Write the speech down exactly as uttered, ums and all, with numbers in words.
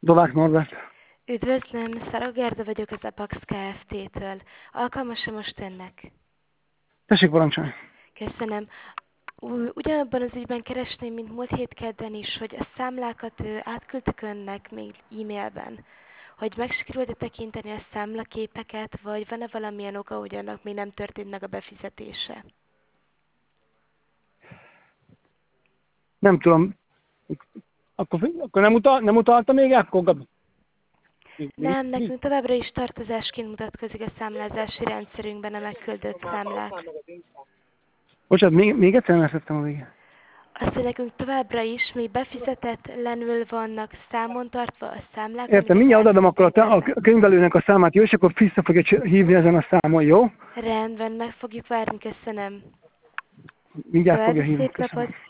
Dovák Norbert. Üdvözlöm, Szarag Gerda vagyok az Apax Kft-től. Alkalmas-e most önnek? Tessék parancsolni. Köszönöm. Ú- Ugyanabban az ügyben keresném, mint múlt hét kedden is, hogy a számlákat ö, átküldtük önnek még e-mailben. Hogy meg sikerült-e tekinteni a számlaképeket, vagy van-e valamilyen oka, hogy annak még nem történt meg a befizetése? Nem tudom. Akkor, akkor nem, utal, nem utalta még el? Akkor Gabi? Nem, nekünk továbbra is tartozásként mutatkozik a számlázási rendszerünkben a megküldött számlák. Bocsánat, még, még egyszer nem értettem a végén. Azt, hogy nekünk továbbra is még befizetetlenül vannak számon tartva a számlák. Értem, mindjárt odaadom akkor a, te- a könyvelőnek a számát, jó, és akkor vissza fogja csi- hívni ezen a számon, jó? Rendben, meg fogjuk várni, köszönöm. Mindjárt fogja További hívni. szép Köszönöm. napot!